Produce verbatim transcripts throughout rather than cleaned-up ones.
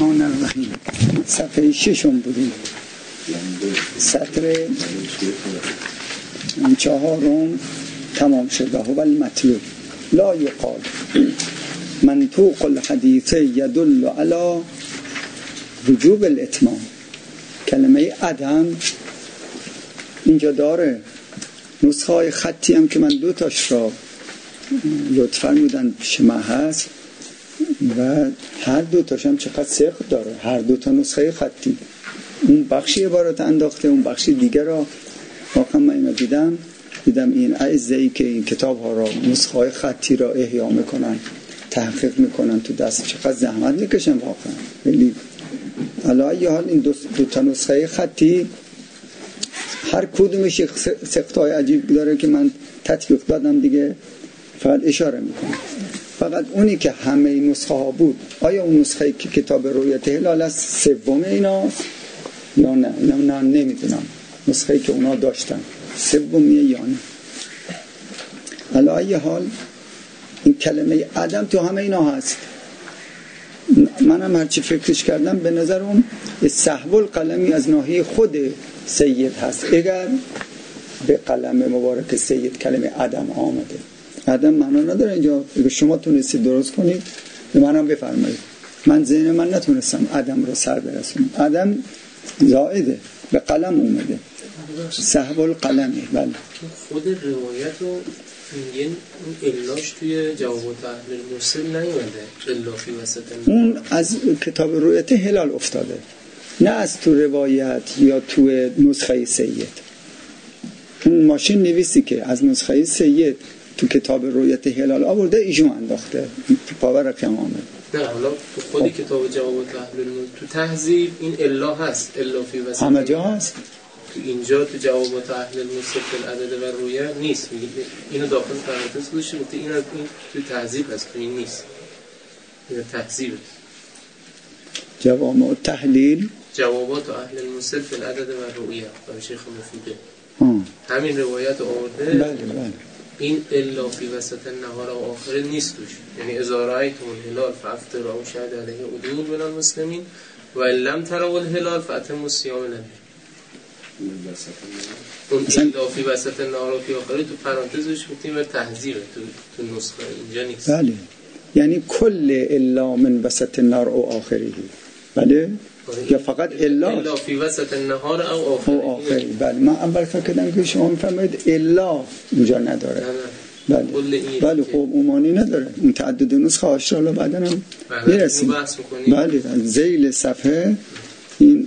الرحمن الرحیم. صفحه ششم بودیم، سطر چهارم تمام شد. هو المطلوب لا یقال منطوق الحدیث یدل علی وجوب الاتمام. کلمه عدم اینجا داره. نسخه های خطی هم که من دو تاش را لطف فرمودن پیش من هست و هر دو تاش هم چقدر سخت داره. هر دو تا نسخه خطی، اون بخشی عبارت انداخته، اون بخشی دیگر را. واقعا من اینو دیدم دیدم این اعزایی که این کتاب ها را نسخه های خطی را احیا میکنن، تحقیق میکنن تو دست، چقدر زحمت میکشن واقعا. ولی علی حال این دو, دو تا نسخه خطی هر کدومش یک سختای عجیب داره که من تطبیق دادم دیگه، فقط اشاره میکنم. فقط اونی که همه نسخه ها بود، آیا اون نسخه که کتاب رؤیت هلال است سوم اینا یا نه؟ نه, نه نمیدونم نسخه که اونا داشتن سومیه یا نه. علی حال این کلمه عدم تو همه اینا هست. منم هرچی فکرش کردم به نظر اون سحب القلمی از ناحیه خود سید هست. اگر به قلم مبارک سید کلمه عدم آمده، عدم معنا نداره اینجا. اگر شما تونستید درست کنید به منم بفرمایید. من ذهن من نتونستم عدم رو سر برسونم. عدم زائده، به قلم اومده، سحب القلمی. بله خود روایت رو میگن اون الاش توی جوابات اهل المرسل نیومده، الا فی وسط اون از کتاب رؤیت هلال افتاده، نه از تو روایت یا تو نسخه سید. اون ماشین نویسی که از نسخه سید تو کتاب رؤیت هلال آورده ایشون انداخته، پاور کم آمد. نه حالا تو خود خب. کتاب جوابات اهل المرسل تو تهذیب این الا هست، الا فی وسط همه جا هست. تو اینجا تو جوابات اهل المرسل فی العدد و رویه نیست. میگه اینو داخل پرانتز گذاشته، گفته این این تو تهذیب هست، تو این نیست. این تهذیب جوامع تحلیل جوابات اهل المرسل فی العدد و رویه برای شیخ مفیده همین روایت آورده. بله بله. این الا فی وسط النهار و آخر نیست توش. یعنی اذا رأیتم الهلال فافطروا و شهد علیه عدول من المسلمین و لم تروا الهلال فاتموا الصیام له. اون الا فی وسط النهار و فی آخر تو پرانتزش گفتیم و تهذیب تو تو نسخه اینجا نیست. بله یعنی کل الا من وسط النهار و آخره. بله یا فقط الا الا فی وسط النهار او آخر. او آخر. بله من اول فکر کردم که شما میفهمید الا اونجا نداره. بله بله خب عمومی نداره. اون تعدد نسخه آشرالا بعدا هم میرسیم. بله ذیل صفحه این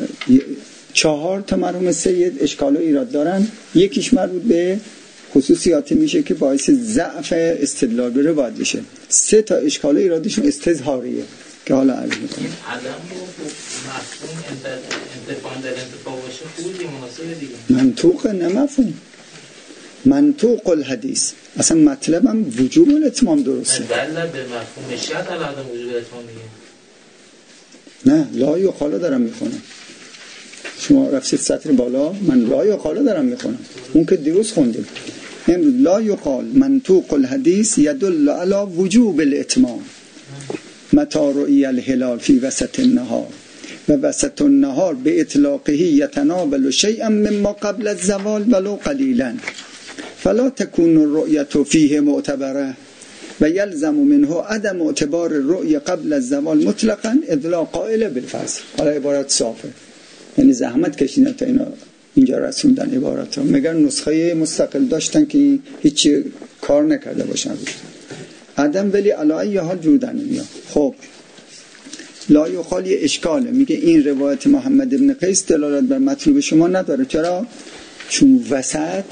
چهار تا مرحوم سید اشکال و ایراد دارن. یکیش مربوط به خصوصیاتی میشه که باعث ضعف استدلال بره باید بشه. سه تا اشکال و ایرادشون استظهاریه که حالا عرض میکنم. عدم رو مفهوم انتفاع در انتفاع باشه خوبی مناسبه دیگه. منطوق نه مفهوم. منطوق الحدیث اصلا مطلبم وجوب الاتمام درسته. دل به مفهوم شرط عدم وجوب الاتمام دیگه. دیگه. نه لا یقال دارم میخونم. شما رفتید سطر بالا، من لا یقال دارم میخونم. اون که دیروز خوندیم. امروز لا یقال منطوق الحدیث یدل علی وجوب الاتمام. متى رؤی الهلال فی وسط النهار و وسط النهار به اطلاقه یتناول شیئا مما قبل الزوال ولو قلیلا فلا تكون الرؤیة فیه معتبره و یلزم منه عدم اعتبار الرؤیة قبل الزوال مطلقا اذ لا قائل بالفصل. حالا عبارت صافه، یعنی زحمت کشیدن تا اینا اینجا رسوندن عبارت ها. مگر نسخه مستقل داشتن که هیچی کار نکرده باشن عدم، ولی علی حال جودن میاد. خب لا یقال یه اشکاله، میگه این روایت محمد ابن قیس دلالت بر مطلوب شما نداره. چرا؟ چون وسط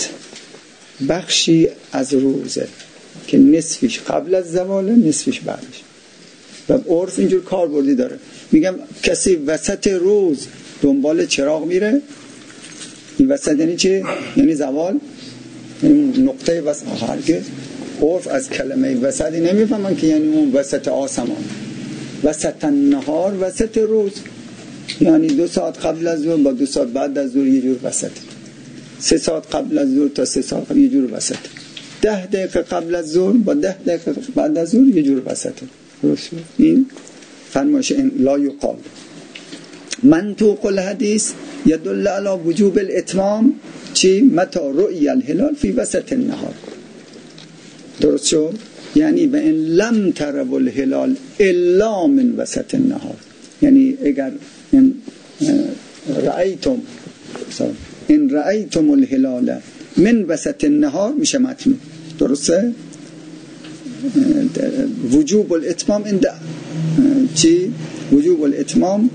بخشی از روزه که نصفش قبل از زوال نصفش بعدش و عرف اینجور کاربردی داره. میگم کسی وسط روز دنبال چراغ میره، این وسط یعنی چه؟ یعنی زوال، یعنی نقطه وسط. هرگز عرف از کلمه وسطی نمیفهمن که یعنی اون وسط آسمان. وسط النهار وسط روز یعنی دو ساعت قبل از ظهر با دو ساعت بعد از ظهر یه جور وسط. سه ساعت قبل از ظهر تا سه ساعت یه جور وسط. ده دقیقه قبل از ظهر با ده دقیقه بعد از ظهر یه جور وسط. درست این فرمایش این لا یقال منطوق الحدیث یدل علی وجوب الاتمام چی؟ متى رؤی الهلال فی وسط النهار. درست شد؟ یعنی به این لم تروا الهلال الا من وسط النهار، یعنی اگر این رأیتم این رأیتم الهلال من وسط النهار میشه متن. درسته؟ وجوب الاتمام این چی؟ وجوب الاتمام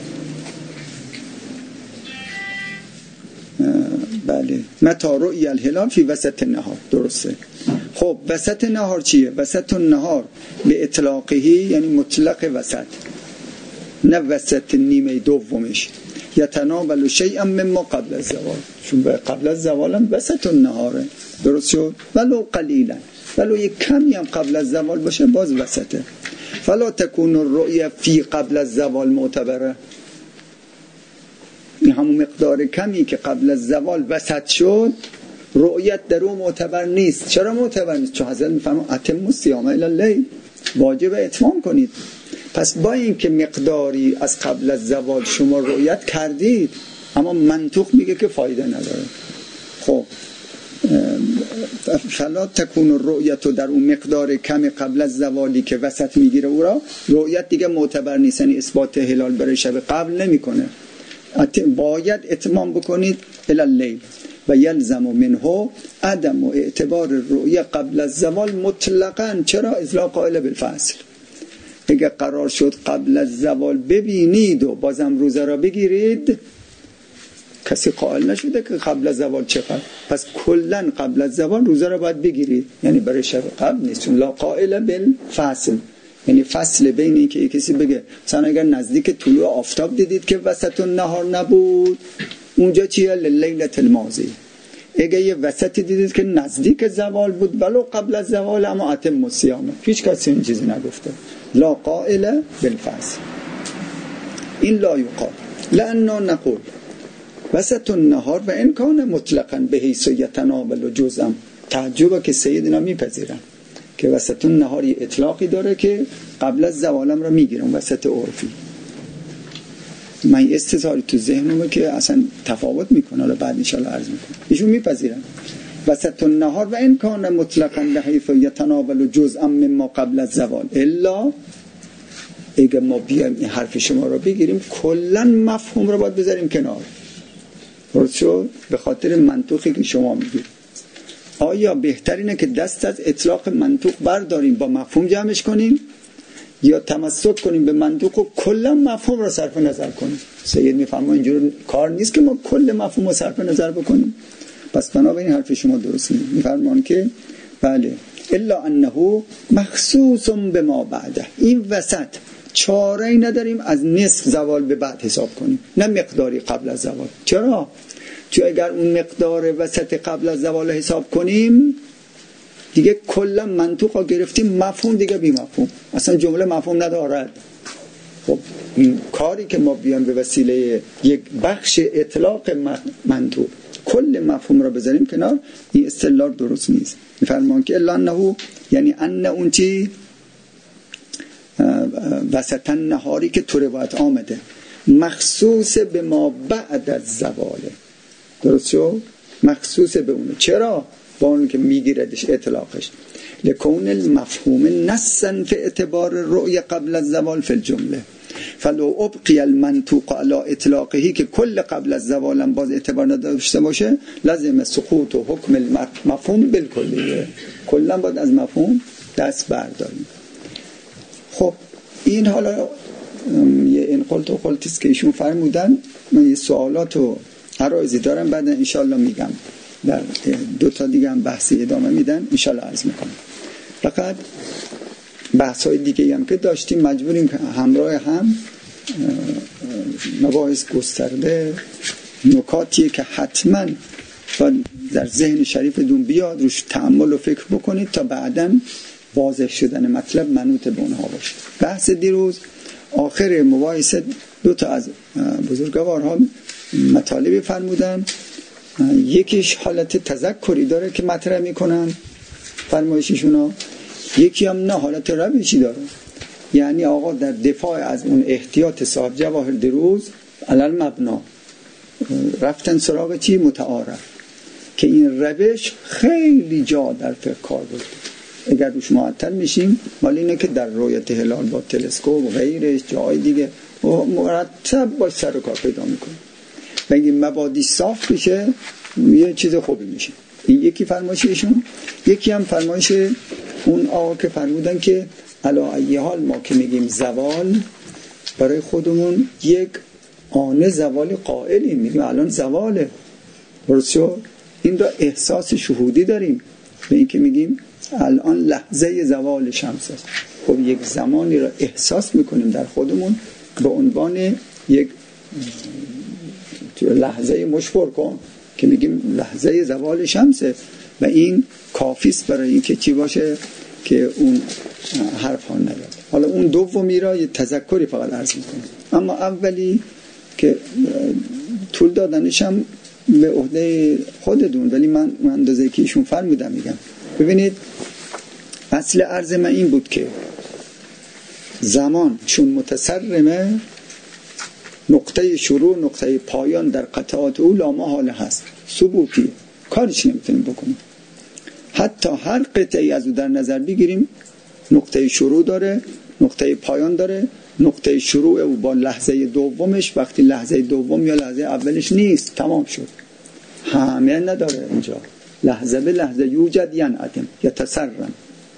بله متى رؤی الهلال فی وسط النهار. درسته. خب وسط نهار چیه؟ وسط النهار به اطلاقه یعنی مطلق وسط، نه وسط نیمه دومش. یتناول شیئا مما قبل الزوال، چون قبل از زوال هم وسط النهاره. درست شد؟ ولو قلیلا، ولو یک کمی هم قبل از زوال باشه باز وسطه. فلا تکون الرؤیا فی قبل از زوال معتبره، این همون مقدار کمی که قبل از زوال وسط شد رؤیت در اون معتبر نیست. چرا معتبر نیست؟ چون حضرت میفرمان اتم الصیام الی اللیل، واجب اتمام کنید. پس با این که مقداری از قبل از زوال شما رؤیت کردید، اما منطق میگه که فایده نداره. خب فلا تکون الرؤیت، در اون مقدار کم قبل از زوالی که وسط میگیره او را رؤیت دیگه معتبر نیست، یعنی اثبات هلال برای شب قبل نمیکنه. باید اتمام بکنید الی اللیل و یلزم منه عدم و اعتبار رؤیه قبل از زوال مطلقاً. چرا؟ اذا قائل بالفصل، اگه قرار شد قبل از زوال ببینید و بازم روزه را بگیرید، کسی قائل نشده که قبل از زوال چقدر، پس کلاً قبل از زوال روزه را باید بگیرید، یعنی برای شب قبل نیست. چون لا قائل بالفصل، یعنی فصل بین این که کسی بگه مثلا اگر نزدیک طلوع آفتاب دیدید که وسط النهار نبود، اونجا چیه؟ لیلت الماضی. اگه یه وسط دیدید که نزدیک زوال بود ولو قبل از زوال، اما اتم الصیام، هیچ کسی این چیزی نگفته. لا قائل بالفصل، این لا یقال. لأننا نقول وسط النهار و ان کان مطلقاً به حیث یتناول جزءا. تعجبه که سیدنا میپذیرن که وسط النهار اطلاقی داره که قبل از زوالم را میگیرم، وسط عرفی. من استظهاری تو ذهنمه که اصلا تفاوت میکنه، حالا بعد ان شاء الله عرض میکنم. ایشون میپذیرن وسط النهار و ان کان مطلقاً به حیث یتناول جزءا مما قبل از زوال، الا اگه ما بیایم این حرف شما رو بگیریم کلا مفهوم رو باید بذاریم کنار. درست شد؟ به خاطر منطقی که شما میگید. آیا بهترینه که دست از اطلاق منطق برداریم با مفهوم جمعش کنیم، یا تمسک کنیم به منطق و کلا مفهوم رو صرف نظر کنیم؟ سید میفهمه اینجور کار نیست که ما کل مفهوم رو صرف نظر بکنیم. پس بنابراین حرف شما درست نیست. میفرمان که بله الا انه مخصوص بما بعده، این وسط چاره‌ای نداریم از نصف زوال به بعد حساب کنیم، نه مقداری قبل از زوال. چرا؟ چون اگر اون مقدار وسط قبل از زوال حساب کنیم دیگه کلا منطق ها گرفتیم، مفهوم دیگه بی مفهوم، اصلا جمله مفهوم ندارد. خب این کاری که ما بیان به وسیله یک بخش اطلاق منطق کل مفهوم را بذاریم کنار، این اصطلاح درست نیست. میفرمان که الا انه، یعنی ان اون چی وسط النهاری که تو روایت آمده مخصوص به ما بعد از زواله. درست شد؟ مخصوص به اونه. چرا؟ با اون که میگیردش اطلاقش لکون المفهوم نصا فی اعتبار رؤیه قبل الزوال فی الجمله، فلو ابقی المنطوق علی اطلاقهی که کل قبل از زوالم باز اعتبار نداشته باشه، لازم سقوط و حکم المفهوم بالکلیه، کلا باید از مفهوم دست برداریم. خب این حالا یه این قلت و قلتیست که ایشون فرمودن. من یه سوالات و عرایزی دارم، بعد انشالله میگم، در دو تا دیگه هم بحثی ادامه میدن، انشالله عرض میکنم. فقط بحث های دیگه هم که داشتیم مجبوریم همراه هم مباحث گسترده، نکاتیه که حتما در ذهن شریفتون بیاد، روش تأمل و فکر بکنید تا بعداً واضح شدن مطلب منوط به اونها باشه. بحث دیروز آخر مباحثه دو تا از بزرگوارها مطالبی فرمودن، یکیش حالت تذکری داره که مطرح میکنن فرمایششون ها، یکی هم نه حالت روشی داره. یعنی آقا در دفاع از اون احتیاط صاحب جواهر دیروز علل مبنا رفتن سراغ چی؟ متعارف، که این روش خیلی جا در فقه کار برده. اگر روش معطل میشیم مال اینه که در رؤیت هلال با تلسکوپ و غیرش جای دیگه مرتب باش سر و کار پیدا میکنه و این مبادی صاف بشه یه چیز خوبی میشه. این یکی فرمایش ایشون. یکی هم فرمایش اون آقا که فرمودن که علی ای حال ما که میگیم زوال برای خودمون یک آن زوال قائلی میگیم الان زواله، درست شد؟ این را احساس شهودی داریم به این که میگیم الان لحظه زوال شمس است. خب یک زمانی را احساس میکنیم در خودمون به عنوان یک لحظه مشبر کن که میگیم لحظه زوال شمسه و این کافیست برای این که چی باشه که اون حرف ها نیاد. حالا اون دومی را یه تذکری فقط عرض میکنم، اما اولی که طول دادنشم به عهده خودتون، ولی من اندازه که ایشون فرمودم میگم. ببینید اصل عرض من این بود که زمان چون متصرمه نقطه شروع نقطه پایان در قطعات او لا محاله هست، ثبوتی کارش نمیتونیم بکنیم. حتی هر قطعی از او در نظر بگیریم نقطه شروع داره، نقطه پایان داره. نقطه شروع او با لحظه دومش وقتی لحظه دوم یا لحظه اولش نیست تمام شد، همه نداره اینجا. لحظه به لحظه یوجد ینعدم یتسرم.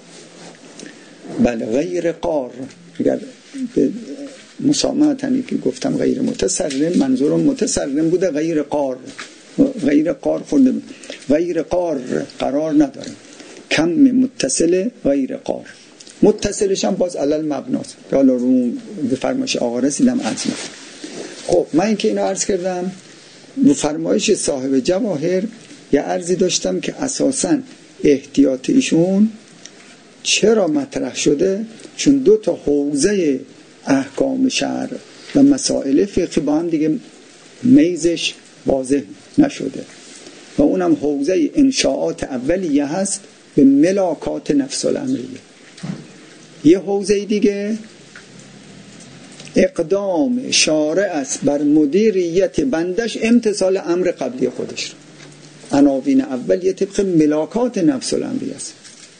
بله غیر قار، اگر به مسامحتنی که گفتم غیر متسرم منظورم متسرم بوده، غیر قار غیر قار خورده غیر قار قرار نداره. کم متصل غیر قار، متصلش هم باز علل مبناست که حالا رو به فرمایش آقا رسیدم عرض میکنم. خب من این که اینو عرض کردم به فرمایش صاحب جواهر یه عرضی داشتم که اساساً احتیاط ایشون چرا مطرح شده؟ چون دو تا حوزه احکام شرع و مسائل فقهی با هم دیگه میزش واضح نشده و اونم حوزه انشاءات اولیه هست به ملاکات نفس الامریه. یه حوزه دیگه اقدام شارع است بر مدیریت بندش امتثال امر قبلی خودش. عناوین اول یه طبق ملاکات نفس الامریه است،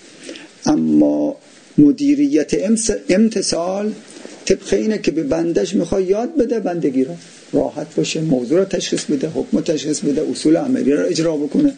اما مدیریت امتثال طبق اینه که به بندش میخواد یاد بده بندگی را راحت باشه، موضوع را تشخیص بده، حکم تشخیص بده، اصول عملی را اجرا بکنه.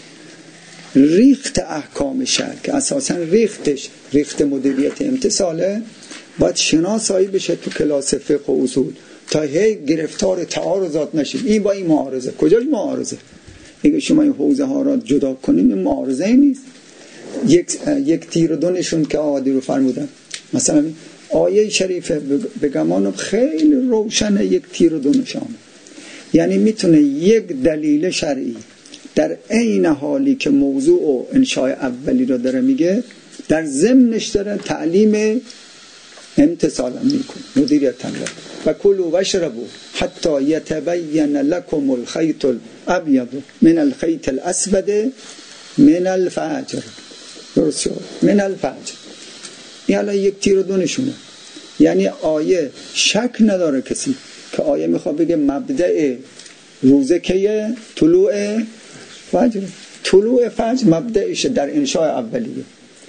ریخت احکام شرع که اساسا ریختش ریخت مدیریت امتثاله باید شناسایی بشه تو کلاس فقه و اصول تا هی گرفتار تعارضات نشید. این با این معارضه، کجاش معارضه؟ اگه شما این حوزه ها را جدا کنیم این معارضه ای نیست. یک یک تیر و دونشون که آقا رو فرمودن، مثلا آیه شریفه به گمانم خیلی روشنه، یک تیر و دونشان یعنی میتونه یک دلیل شرعی در عین حالی که موضوع و انشاء اولی رو داره میگه در ضمنش داره تعلیم امتثال میکنه، مدیریت هم و کلوا واشربوا حتی یتبین لکم الخیط الابیض من الخیط الاسود من الفجر. درست شد؟ من الفجر. این الان یک تیر و دونشونه. یعنی آیه شک نداره کسی که آیه میخواد بگه مبدأ روزه که طلوع فجر، طلوع فجر مبدأشه در انشاء اولیه.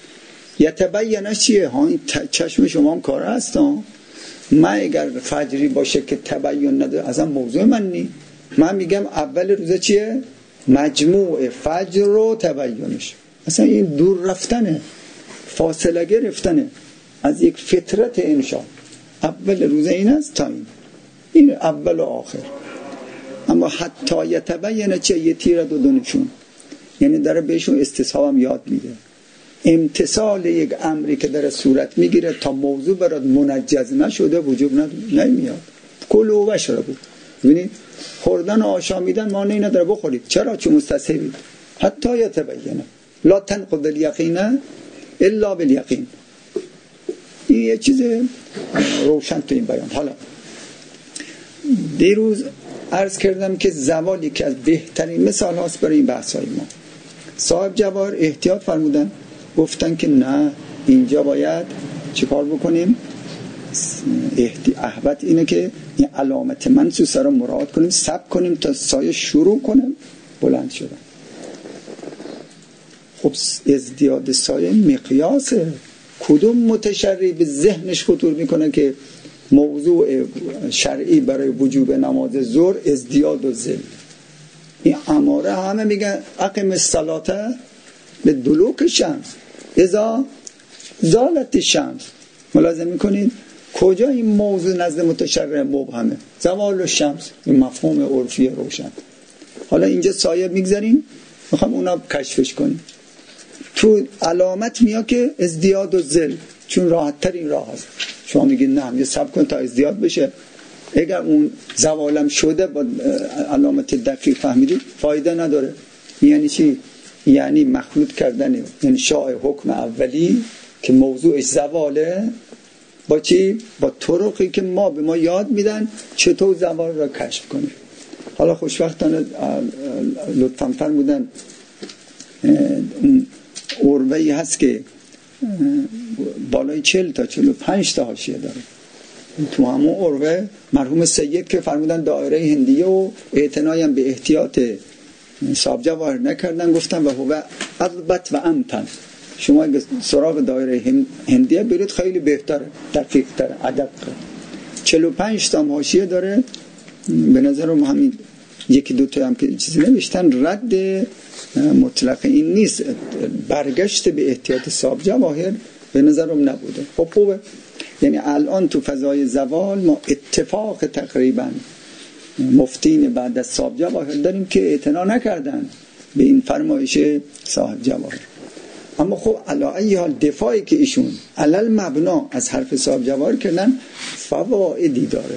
یتبینش چیه؟ ها این چشم شما هم کار هست ها. من اگر فجری باشه که تبین نداره اصلا موضوع من نی. من میگم اول روزه چیه؟ مجموع فجر رو تبینش. اصلا این دور رفتنه، فاصله گرفتنه از یک فطرت انشاء. اول روزه این است تا این این اول و آخر. اما حتی یتبین چه یه تیر دو دونشون، یعنی داره بهشون استصحاب هم یاد میده. امتثال یک امری که داره صورت میگیره تا موضوع برات منجز نشده وجوب نمیاد. کلوا واشربوا. ببینید خوردن و آشامیدن مانعی نداره بخورید. چرا؟ چون مستصحبید. حتی یتبین لا تنقض الیقین الا بالیقین. این یه چیز روشن تو این بیان. حالا دیروز عرض کردم که زوالی که از بهترین مثال هاست برای این بحث های ما. صاحب جواهر احتیاط فرمودن، گفتن که نه اینجا باید چی کار بکنیم؟ احوت اینه که این علامت منصوصه رو مراد کنیم، ثبت کنیم تا سایه شروع کنیم بلند شدن. خب ازدیاد سایه مقیاسه. کدوم متشرع به ذهنش خطور میکنه که موضوع شرعی برای وجوب نماز ظهر ازدیاد و ذل؟ این اماره همه میگن اقیم الصلاة به دلوک شمس اذا زالت شمس. ملاحظه میکنید کجا این موضوع نزد متشرع مبهمه؟ زوال الشمس، این مفهوم عرفی روشن. حالا اینجا سایه میگذاریم، میخوام اونا کشفش کنیم. تو علامت میاد که ازدیاد و ذل، چون راحت تر این راه هست. شما میگید نه یه صبر کن تا ازدیاد بشه. اگر اون زوالم شده با علامت دقیق فهمیدید فایده نداره. یعنی چی؟ یعنی مخلوط کردن انشاء حکم اولی که موضوعش زواله با چی؟ با طرقی که ما به ما یاد میدن چطور زوال را کشف کنیم. حالا خوشبختانه لطفاً فرمودن اون اوروهی هست که بالای چهل تا چهل و پنج تا حاشیه داره. تو همون اوروه مرحوم سید که فرمودن دایره هندیه و اعتنایم به احتیاط صاحب جواهر نکردن، گفتن و هو اضبط و امتن. شما اگه سراغ دایره هندیه برید خیلی بهتره، دقیق تره، ادق. چهل و پنج تا حاشیه داره. به نظرم همین یکی دو تا هم که چیزی نوشتن رد مطلق این نیست، برگشت به احتیاط صاحب جواهر به نظرم نبوده. خب خوبه. یعنی الان تو فضای زوال ما اتفاق تقریبا مفتین بعد از صاحب جواهر داریم که اعتنا نکردن به این فرمایش صاحب جواهر. اما خب علی ای حال دفاعی که ایشون علل مبنا از حرف صاحب جواهر کردن فوائدی داره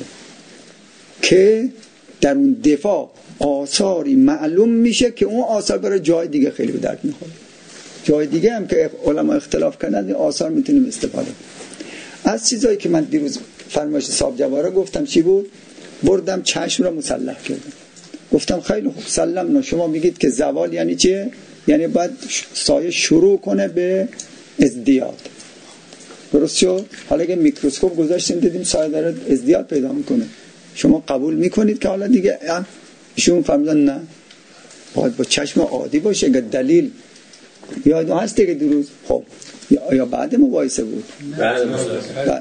که در اون دفاع آثاری معلوم میشه که اون آثار برای جای دیگه خیلی به درد میخوره. جای دیگه هم که علما اختلاف کردن این آثار میتونیم استفاده. از چیزایی که من دیروز فرمایش صاحب جواهر گفتم چی بود؟ بردم چشم را مسلح کردم. گفتم خیلی خوب سلمنا، شما میگید که زوال یعنی چیه؟ یعنی باید سایه شروع کنه به ازدیاد. درست شد؟ حالا اگه میکروسکوپ گذاشتیم دیدیم سایه داره ازدیاد پیدا میکنه، شما قبول میکنید که حالا دیگه ایشون فرمودن نه باید با چشم عادی باشه؟ اگه دلیل یاد هست که دیروز خب یا بعد مباحثه بود؟ بعد مباحثه.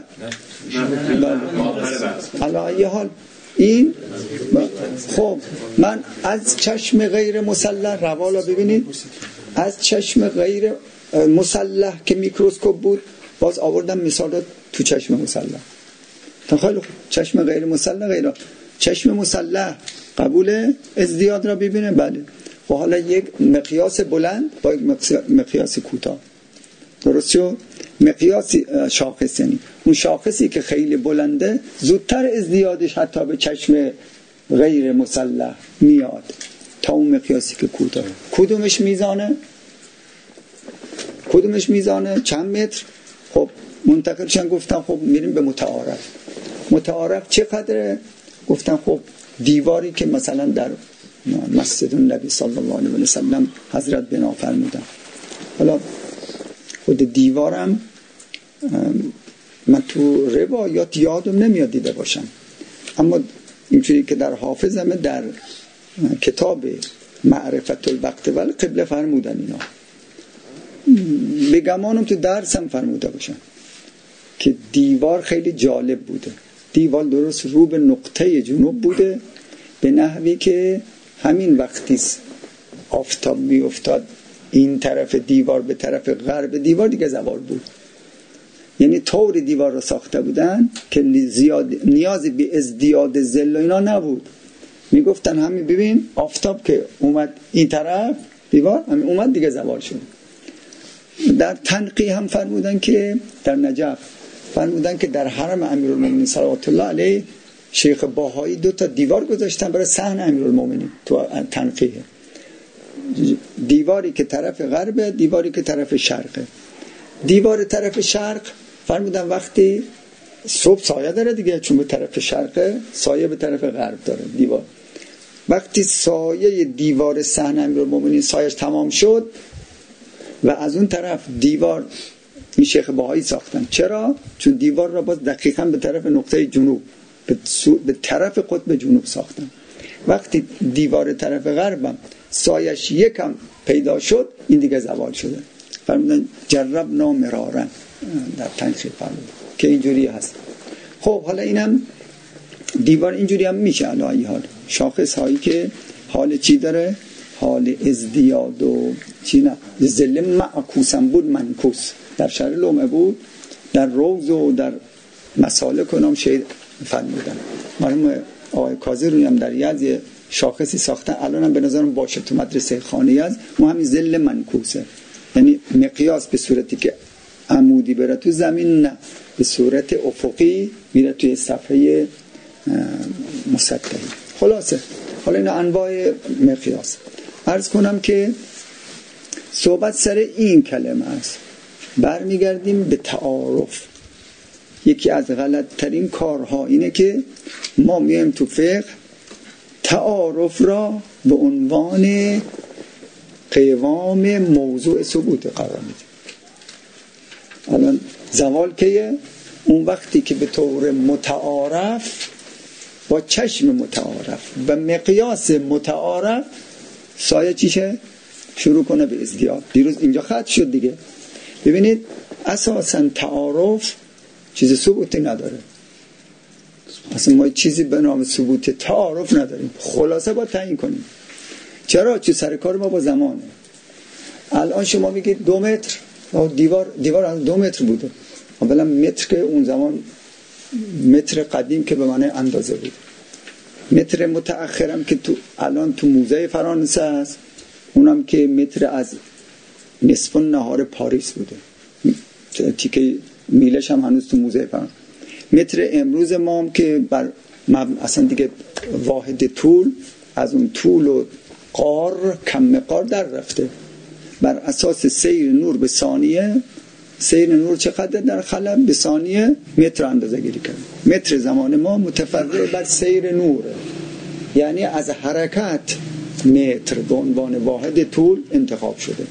حالا یه حال این خب من از چشم غیر مسلح روالا ببینید، از چشم غیر مسلح که میکروسکوپ بود باز آوردم مثال تو چشم مسلح. تا خیلی چشم غیر مسلح غیر چشم مسلح قبول ازدیاد را ببینه. بله. و حالا یک مقیاس بلند با یک مقیاس کوتاه. درست شد؟ مقیاس شاخص، یعنی اون شاخصی که خیلی بلنده زودتر ازدیادش حتی به چشم غیر مسلح میاد تا اون مقیاسی که کوتاه. کدومش میزانه؟ کدومش میزانه؟ چند متر؟ خب منتقلشن گفتن خب میریم به متعارف. متعارف چقدره؟ گفتن خب دیواری که مثلا در مسجد النبی صلی الله علیه و سلم حضرت بنا فرمودن. حالا خود دیوارم من تو روایات یادم نمیاد دیده باشم، اما اینجوری که در حافظمه در کتاب معرفت الوقت و القبله فرمودن اینا. بگمانم تو درسم فرموده باشم که دیوار خیلی جالب بوده. دیوار درست رو به نقطه جنوب بوده، به نحوی که همین وقتی آفتاب می افتاد این طرف دیوار به طرف غرب دیوار دیگه زوال بود. یعنی طور دیوار رو ساخته بودن که زیاد نیازی به ازدیاد ظل و اینا نبود. میگفتن همین ببین آفتاب که اومد این طرف دیوار همین اومد دیگه زوال شد. در تنقیح هم فرمودن که در نجف فرمودن که در حرم امیرالمومنین صلوات الله علیه شیخ باهایی دو تا دیوار گذاشتن برای صحن امیرالمومنین. تو تنقیح دیواری که طرف غربه، دیواری که طرف شرقه. دیوار طرف شرق فرمودن وقتی صبح سایه داره دیگه، چون به طرف شرقه، سایه به طرف غرب داره دیوار. وقتی سایه دیوار صحن امیرالمومنین سایش تمام شد و از اون طرف دیوار این شیخ بهایی ساختن. چرا؟ چون دیوار را باز دقیقاً به طرف نقطه جنوب، به, سو... به طرف قطب جنوب ساختن. وقتی دیوار طرف غربم سایش یکم پیدا شد، این دیگه زوال شده. فرمودن جربنا مرارا در تنخیل فرمودن که اینجوری هست. خب حالا اینم دیوار اینجوری هم میشه علی حال. شاخص هایی که حال چی داره؟ حال ازدیاد و چی نه، ظل معکوسم بود، منکوس در شرح لمعه بود، در روز و در مسالک کنم شید فرمودن. مرحوم آقای کاظمی هم در یزد شاخصی ساختن، الان هم به نظرم باشه تو مدرسه خانه یزد، ما همین ظل منکوسه، یعنی مقیاس به صورتی که عمودی بره تو زمین، نه به صورت افقی میره توی صفحه مسطحی. خلاصه حالا این انواع مقیاس. عرض کنم که صحبت سر این کلمه است. برمیگردیم به تعارف. یکی از غلط ترین کارها اینه که ما میایم تو فقه تعارف را به عنوان قوام موضوع ثبوت قرار میدیم. الان زوال که اون وقتی که به طور متعارف با چشم متعارف و مقیاس متعارف سایه چیشه؟ شروع کنه به ازدیاد. دیروز اینجا خط شد دیگه. ببینید اساساً تعارف چیز ثبوتی نداره. اصلا ما چیزی به نام ثبوت تعارف نداریم. خلاصه با تعیین کنیم. چرا؟ چون سر کار ما با زمانه. الان شما میگید دو متر، دیوار دیوار از دو متر بوده. اولا متر که اون زمان متر قدیم که به معنی اندازه بود. متر متأخرم که تو الان تو موزه فرانسه است، اونم که متر از نصف نهار پاریس بوده. تیکه میلش هم هنوز تو موزه فرانسه. متر امروز ما هم که بر اصلا دیگه واحد طول از اون طول و قار کم مقدار در رفته. بر اساس سیر نور به ثانیه، سیر نور چقدر در خلا به ثانیه متر اندازه گیری کرد. متر زمان ما متفرع بر سیر نوره، یعنی از حرکت متر به عنوان واحد طول انتخاب شده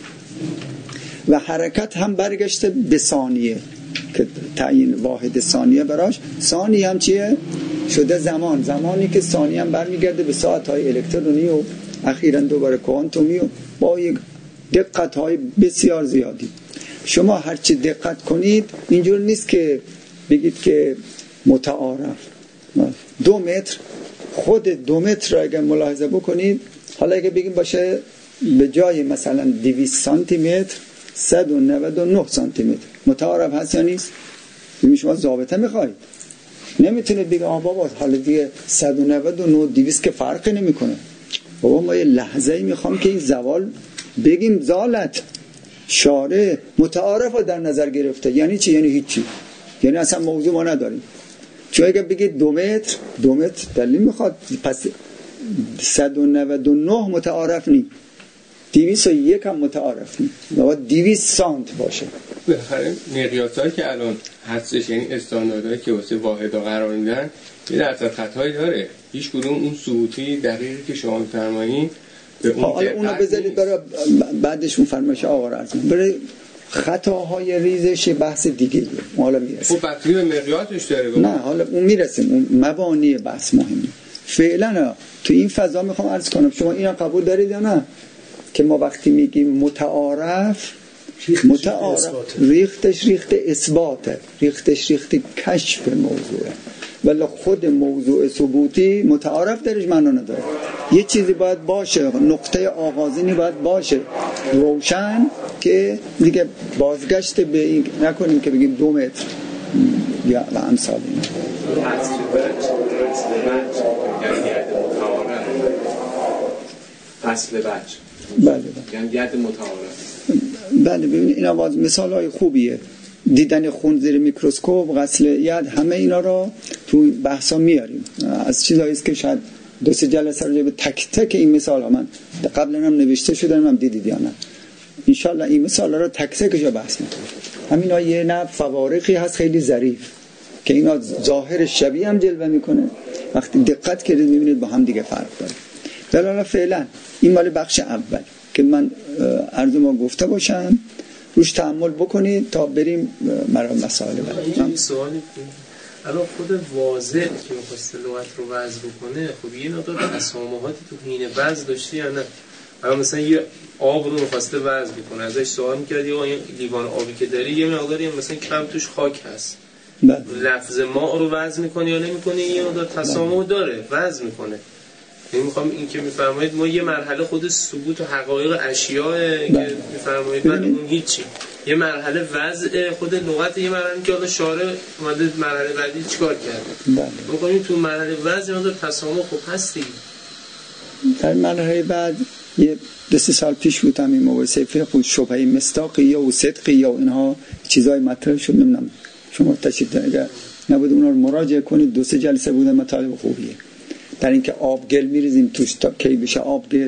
و حرکت هم برگشته به ثانیه که تعیین واحد ثانیه براش. ثانیه هم چیه؟ شده زمان. زمانی که ثانیه هم برمیگرده به ساعت‌های الکترونی و اخیراً دوباره کوانتومی و با یک دقت‌های بسیار زیادی. شما هرچی دقت کنید اینجور نیست که بگید که متعارف دو متر، خود دو متر را اگر ملاحظه بکنید، حالا اگر بگیم باشه به جای مثلا دویست سانتی متر صد و نود و نه سانتی متر، متعارف هست یا نیست؟ شما ضابطه میخواید، نمیتونید بگید آه بابا حالا دیگه صد و نود و نه دویست که فرقی نمیکنه. بابا ما یه لحظه‌ای میخوام که این زوال بگیم زالت شارع متعارف رو در نظر گرفته. یعنی چی؟ یعنی هیچی، یعنی اصلا موضوع ما نداریم. چون اگر بگید دو متر دو متر دلیل میخواد، پس صد و نود و نه متعارف نی، دویست و یک هم متعارف نی، باید دویست سانت باشه. بالاخره مقیاسایی که الان هستش، یعنی استانداردهایی که واسه واحدها قرار میدن، یه درصد خطایی داره. هیچ کدوم اون ثبوتی دقیقی که شما می‌فرمایید به اون حالا اونو بذارید برای بعدش اون فرمایش آقا رو عرض کنم. برای خطاهای ریزش بحث دیگه حالا میرسیم. خب بطری به مقیاسش داره. نه حالا اون میرسیم، اون مبانی بحث مهمه. فعلا تو این فضا میخوام عرض کنم شما اینا قبول دارید یا نه که ما وقتی میگیم متعارف، متعارف ریختش ریخت اثباته، ریختش ریخت کشف موضوعه، ولی خود موضوع ثبوتی متعارف درش معنا نداره. یه چیزی باید باشه، نقطه آغازینی باید باشه روشن که دیگه بازگشت به این نکنیم که بگیم دو متر یا و امثال این. فصل بچ بله یعنی ید متعارف. بله ببینید این آواز مثال های خوبیه. دیدن خون زیر میکروسکوپ، غسل ید، همه اینا رو تو بحثا میاریم. از چیزایی است که شاید دو سه جلسه رو به تک تک این مثال ها من قبلا هم نوشته شدن، هم دیدید یا نه. ان شاء الله این مثال رو تک تکش بحث میکنیم. همینا یه نه فوارقی هست خیلی ظریف که اینا ظاهر شبیه هم جلوه میکنه، وقتی دقت کردید میبینید با هم دیگه فرق داره. ولی فعلا این مال بخش اول که من عرض ما گفته باشم. روش تأمل بکنید تا بریم مرام مسائل بعد. این سوالی الان خود واضح که می‌خواسته لغت رو وضع بکنه، خب یه مقدار تسامحاتی تو حین وضع داشتی یا نه؟ الان مثلا یه آب رو می‌خواسته وضع بکنه، ازش سوال می‌کردی آقا این لیوان آبی که داری یه مقداری مثلا کم توش خاک هست، بله. لفظ ما رو وضع می‌کنی یا نمی‌کنی؟ یه مقدار تسامح داره، وضع می‌کنه. یعنی می‌خوام این که می‌فرمایید ما یه مرحله خود ثبوت و حقایق اشیاء که می‌فرمایید بعد اون هیچی، یه مرحله وضع خود لغت، یه مرحله که حالا شارع اومده مرحله بعدی چیکار کرده. بله. می‌خوام تو مرحله وضع اون تسامح خوب هستی. در مرحله بعد یه دو سه سال پیش بود همین مباحثه فقه شبهه مصداقیه و صدقیه و اینها چیزای مطرح شد، نمیدونم شما تشریف اگر نبود اونا رو مراجعه کنید، دو سه جلسه بوده، مطالب خوبیه. در اینکه آب گل میریزیم توش تا کی بشه آب گل،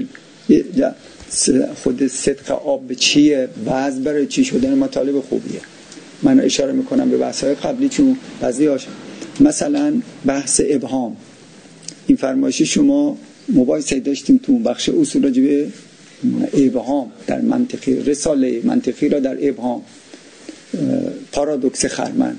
خود صدق آب به چیه، وضع برای چی شدن، مطالب خوبیه. من اشاره میکنم به بحث‌های قبلی، چون بعضی‌هاش مثلا بحث ابهام، این فرمایشی شما مباحثه داشتیم تو بخش اصول راجع به ابهام در منطقی، رساله منطقی را در ابهام، پارادوکس خرمن،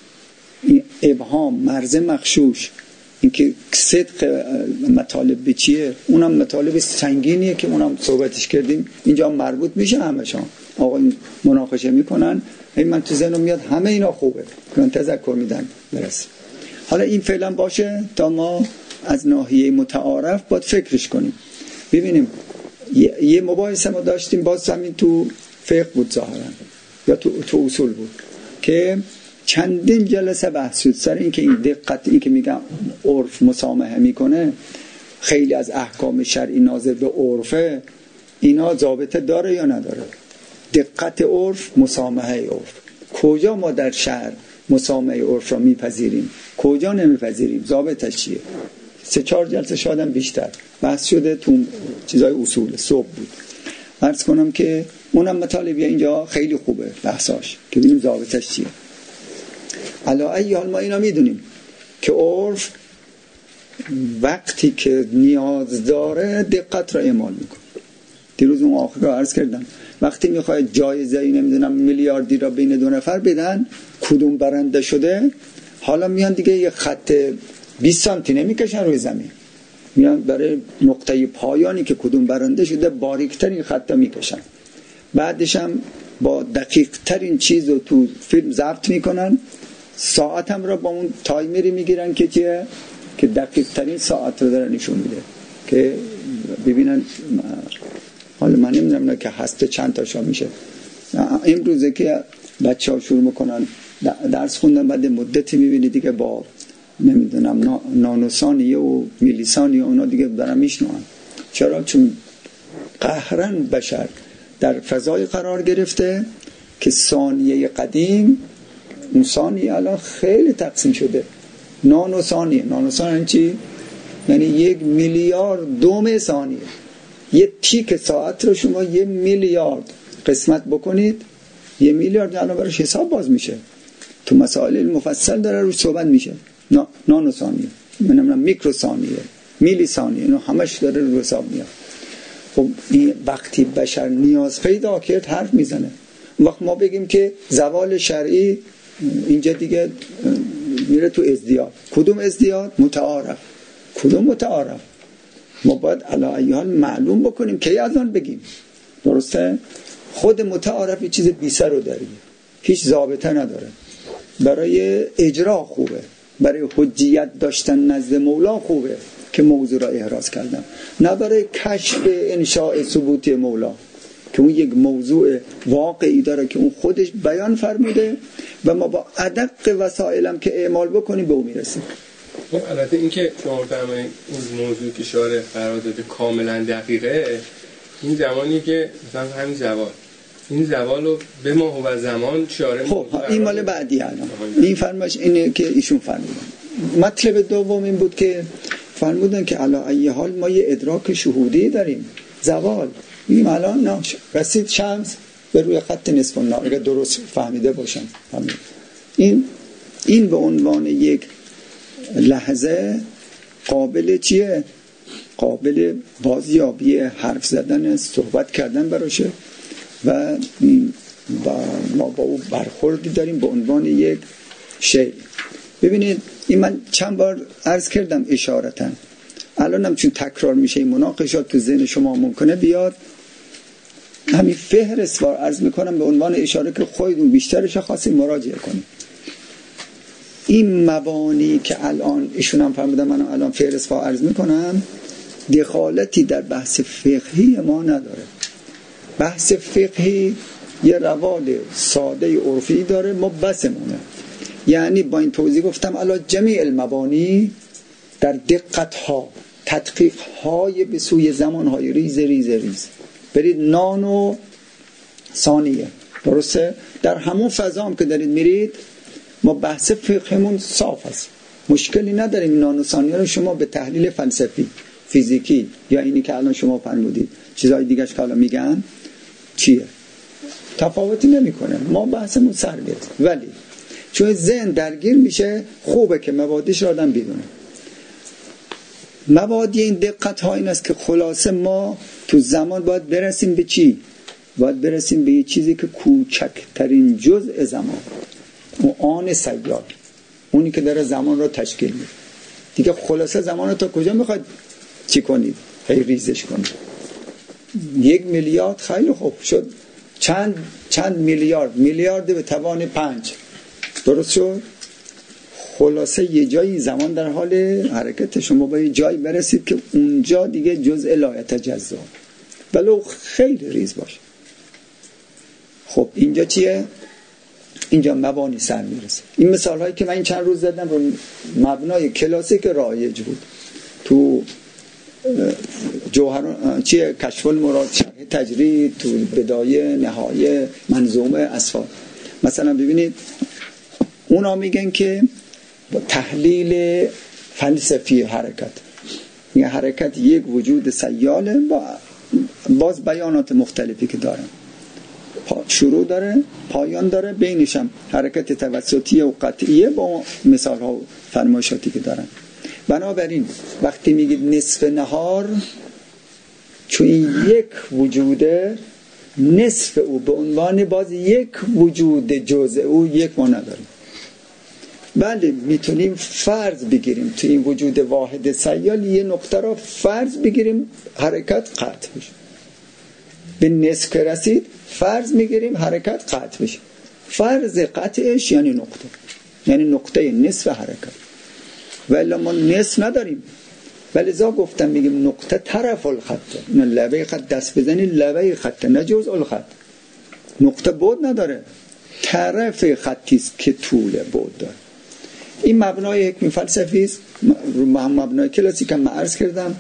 ابهام، مرز مغشوش، اینکه صدق مطالب به چیه، اونم مطالب سنگینیه که اونم صحبتش کردیم، اینجا مربوط میشه همشان. آقا این مناقشه میکنن، هی من تو ذهنم میاد همه اینا خوبه، من تذکر میدن برسه. حالا این فعلا باشه تا ما از ناحیه متعارف باید فکرش کنیم. ببینیم یه مباحثه ما داشتیم، باز همین تو فقه بود ظاهرا یا تو, تو اصول بود، که چندین جلسه بحث شد سر این که این دقت، این که میگم عرف مسامحه میکنه، خیلی از احکام شرعی ناظر به عرفه، اینا ضابطه داره یا نداره؟ دقت عرف، مسامحه عرف، کجا ما در شرع مسامحه عرف را میپذیریم، کجا نمیپذیریم، ضابطش چیه؟ سه چهار جلسه شادم بیشتر بحث شده تو چیزای اصول صبح بود. عرض کنم که اونم مطالبیه اینجا خیلی خوبه بحثاش، که ببینیم ضابطش چیه. علا ای حال ما اینا میدونیم که عرف وقتی که نیاز داره دقت را اعمال میکنه. دیروز اون آخر رو عرض کردم، وقتی میخواد جایزه ای نمیدونم میلیاردی را بین دو نفر بدن، کدوم برنده شده، حالا میان دیگه یه خط بیست سانتی نمیکشن روی زمین، میان برای نقطه پایانی که کدوم برنده شده باریکترین خطا میکشن، بعدش هم با دقیق ترین چیز رو تو فیلم ضبط میکنن، ساعت هم را با اون تایمری میگیرن که چیه، که دقیق ترین ساعت رو دارن نشون میده که ببینن. حالا من نمیدونم که هسته چند تاشا میشه. امروزه که بچه ها شروع میکنن درس خوندن، بعد مدتی میبینی دیگه با نمیدونم نانوسانیه و میلیسانیه اونا دیگه دارن میشنوان. چرا؟ چون قهرن بشر در فضای قرار گرفته که ثانیه قدیم، اون ثانیه الان خیلی تقسیم شده، نانو ثانیه. نانو ثانیه چی؟ یعنی یک میلیارد دوم ثانیه. یه تیک ساعت رو شما یه میلیارد قسمت بکنید، یه میلیارد الان براش حساب باز میشه، تو مسائل مفصل داره روش صحبت میشه. نانو ثانیه، منم میکرو ثانیه، میلی ثانیه، اینو همش داره رو حساب میاد. خب این وقتی بشر نیاز پیدا کرد حرف میزنه. وقت ما بگیم که زوال شرعی اینجا دیگه میره تو ازدیاد. کدوم ازدیاد؟ متعارف. کدوم متعارف؟ ما باید علی ای حال معلوم بکنیم که از آن بگیم. درسته؟ خود متعارف چیز بی سر و دریه، هیچ ضابطه نداره، برای اجرا خوبه، برای حجیت داشتن نزد مولا خوبه که موضوع را احراز کردم، نه برای کشف انشاء ثبوتی مولا که اون یک موضوع واقعی داره که اون خودش بیان فرموده و ما با ادق وسایلم که اعمال بکنیم به اون میرسیم. خب البته این که شما فرمایید این موضوع که شارع قرار داده کاملا دقیقه، این زمانی که مثلا همین زوال، این زوال رو به ما و زمان شارع، خب این مال بعدی الان این فرمایش اینه که ایشون فرمودن. مطلب دوم این بود که فرمودن که علی ای حال ما یه ادراک شهودی داریم. زوال میگیم الان نه رسید شمس به روی خط نصف النهار، اگه درست فهمیده باشم همین. این این به عنوان یک لحظه قابل چیه؟ قابل بازیابی، حرف زدن، صحبت کردن براشه و و ما با او برخوردی داریم به عنوان یک شی. ببینید این من چند بار عرض کردم اشارتاً، الانم چون تکرار میشه این مناقشات تو ذهن شما ممکنه بیاد، همین فهرست وار عرض میکنم به عنوان اشاره که خودتون بیشترش خواستید مراجعه کنید. این مبانی که الان ایشون هم فرمودن، من الان فهرست وار عرض میکنم، دخالتی در بحث فقهی ما نداره. بحث فقهی یه روال ساده عرفی داره، ما بسمونه. یعنی با این توضیح گفتم الان جمیع المبانی در دقت ها، تدقیق های به سوی زمان های ریز ریز ریز، برید نانو ثانیه، درسته؟ در همون فضا هم که دارید میرید، ما بحث فقهمون صاف است، مشکلی نداریم. نانو ثانیه رو شما به تحلیل فلسفی، فیزیکی یا اینی که الان شما فرمودید، چیزهای دیگه‌اش که الان میگن چیه؟ تفاوتی نمیکنه. ما بحثمون سرگرد، ولی چون ذهن درگیر میشه خوبه که مبادیش رو آدم بدونه. مبادی این دقت ها این است که خلاصه ما تو زمان باید برسیم به چی؟ باید برسیم به یه چیزی که کوچکترین جزء زمان، اون آن سیال، اونی که داره زمان رو تشکیل میده. دیگه خلاصه زمان رو تا کجا میخواید چی کنید؟ هی ریزش کنید. یک میلیارد خیلی خوب شد، چند چند میلیارد، میلیارد به توان پنج، درست شد. خلاصه یه جایی زمان در حال حرکت، شما با یه جایی برسید که اونجا دیگه جزء لا یتجزا، ولو خیلی ریز باشه. خب اینجا چیه؟ اینجا مبانی سر میرسه. این مثال هایی که من این چند روز زدم رو مبنای کلاسیک رایج بود تو جوهر چیه، کشف المراد، شرح تجرید، تو بدایه، نهایه، منظومه، اصفار. مثلا ببینید اونا میگن که با تحلیل فلسفی حرکت، یه حرکت یک وجود سیاله با باز بیانات مختلفی که داره، شروع داره، پایان داره، بینش هم حرکت توسطیه و قطعیه با مثال ها و فرمایشاتی که دارن. بنابراین وقتی میگید نصف نهار، چون یک وجوده، نصف او به عنوان باز یک وجود جزء او یک ما نداریم. بله میتونیم فرض بگیریم تو این وجود واحد سیال یه نقطه را فرض بگیریم حرکت قطع بشه. به نصف که رسید فرض میگیریم حرکت قطع بشه. فرض قطعش یعنی نقطه، یعنی نقطه نصف حرکت. ولی ما نصف نداریم، ولی ازا گفتم میگیم نقطه طرف الخطه، نه لبه خط دست بزنی لبه خطه، نه جزء الخط. نقطه بود نداره، طرف خطیست که طول بود داره. این مبنای حکم فلسفی است، رو مبنای کلاسیک هم عرض کردم،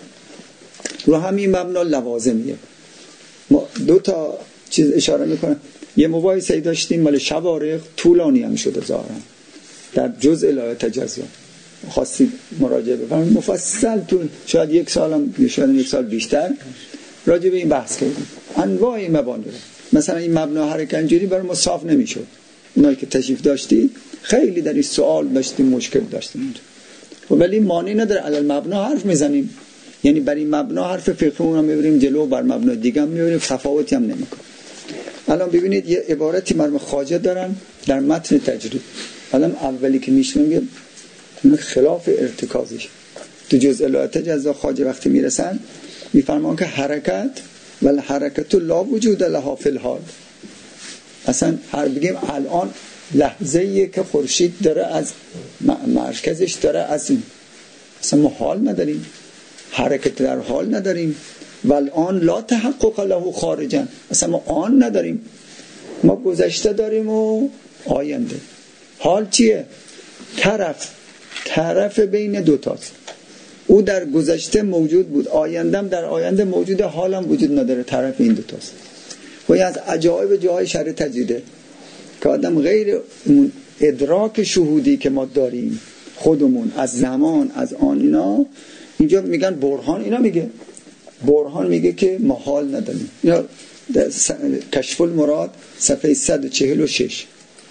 رو همین مبنا لوازمیه. ما دو تا چیز اشاره میکنم. یه مباحثه داشتیم مال شوارق، طولانی هم شده ظاهرا در جزء لا یتجزا، خواستید مراجعه بفرمایید مفصل، تو شاید یک سال هم شاید یک سال بیشتر راجع به این بحث کردیم، انواع مبانی رو. مثلا این مبنا حرکت اینجوری برای ما صاف نمیشد. اونایی که تشریف داشتید خیلی در این سوال داشتیم، مشکل داشتیم، ولی معنی نداره علل مبنا حرف میزنیم، یعنی برای مبنا حرف فقهمون رو میبریم جلو، بر مبنا دیگه هم میبریم، تفاوتی هم نمیکنه. الان ببینید یه عبارتی مرحوم خواجه دارن در متن تجرید، الان اولی که میشنیم خلاف ارتکازش تو جزء لا یتجزا خواجه وقتی میرسن میفرمان که حرکت ولی حرکت لا وجود لها فی الحال. اصلا هر بگیم الان لحظه‌ایه که خورشید داره از مرکزش داره از این، اصلا ما حال نداریم، حرکت در حال نداریم. والآن لا تحقق له خارجا، اصلا ما آن نداریم، ما گذشته داریم و آینده. حال چیه؟ طرف طرف بین دوتاست، او در گذشته موجود بود، آیندم در آینده موجود، حالم وجود نداره، طرف این دوتاست. و از عجایب جاهای شرع تجریده که آدم غیر ادراک شهودی که ما داریم خودمون از زمان از آن اینا، اینجا میگن برهان، اینا میگه برهان میگه که ما حال نداریم. اینا کشف المراد صفحه صد و چهل و شش.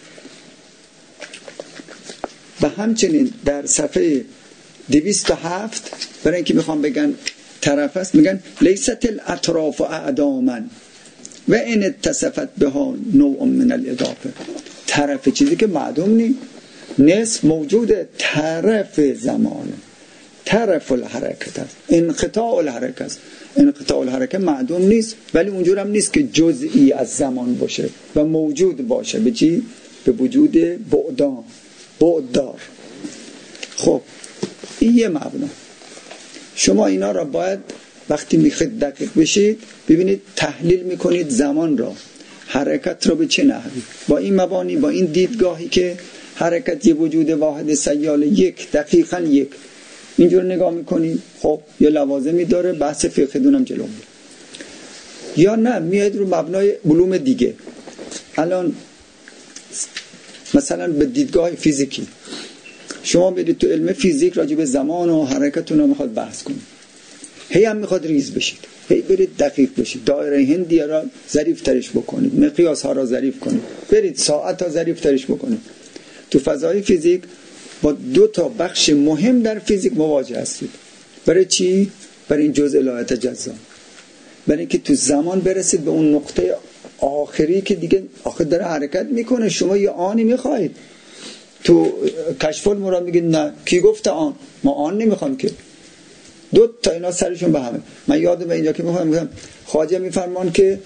و همچنین در صفحه دویست و هفت برای اینکه میخوام بگن طرف است، میگن لیست الاطراف اعدامن، و این اتصفت به ها نوع من الاضافه، طرف چیزی که معدوم نی، نصف موجوده، طرف زمانه، طرف الحرکت است، انقطاع الحرکت است. انقطاع الحرکت معدوم نیست، ولی اونجور هم نیست که جزئی از زمان باشه و موجود باشه. به چی؟ به وجود بعدان، بعددار. خب این یه مبنا. شما اینا را باید وقتی میخواید دقیق بشید ببینید تحلیل میکنید زمان را، حرکت را به چه نحوی، با این مبانی، با این دیدگاهی که حرکت یه وجود واحد سیال یک، دقیقاً یک، اینجور نگاه میکنید. خب یه لوازمی داره، بحث فقه دونم جلو میره. یا نه میاد رو مبنای علوم دیگه. الان مثلا به دیدگاه فیزیکی شما برید تو علم فیزیک راجع به زمان و حرکتون رو میخواد بحث کنید، هی هم میخواد ریز بشید، هی برید دقیق بشید، دایره هندی را ظریف ترش بکنید، مقیاس ها را ظریف کنید، برید ساعت ها ظریف ترش بکنید. تو فضای فیزیک با دو تا بخش مهم در فیزیک مواجه هستید. برای چی؟ برای این جزء لا یتجزا، برای اینکه تو زمان برسید به اون نقطه آخری که دیگه آخر داره حرکت میکنه. شما یه آنی میخواید. تو کشف المراد میگید نه، کی گفته آن؟ ما آن نمیخوام که. دو تا اینا سرشون به همه. من یادم اینجا که میخوام میگم خواجه میفرمان که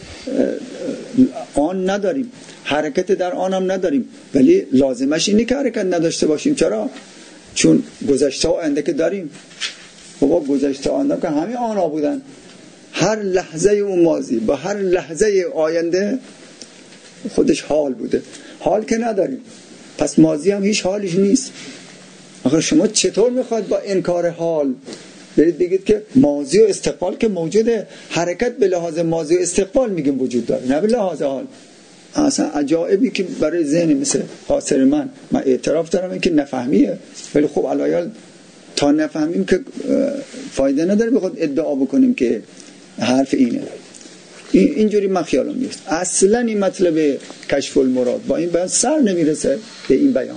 آن نداریم، حرکت در آن هم نداریم، ولی لازمش اینه که حرکت نداشته باشیم. چرا؟ چون گذشته و آینده که داریم. بابا گذشته و آینده که همه آنها بودن، هر لحظه اون ماضی با هر لحظه آینده خودش حال بوده. حال که نداریم، پس ماضی هم هیچ حالش نیست. آخه شما چطور میخواد با انکار حال برید بگید که ماضی و استقبال که موجوده؟ حرکت به لحاظ ماضی و استقبال میگیم وجود داره، نه به لحاظ حال. اصلا عجایبی که برای ذهن مثل خاصر من، من اعتراف دارم این که نفهمیه، ولی خب علایال تا نفهمیم که فایده نداره بخواد ادعا بکنیم که حرف اینه. این اینجوری من خیالم نیست. اصلا این مطلب کشف المراد با این بیان سر نمیرسه به این بیان.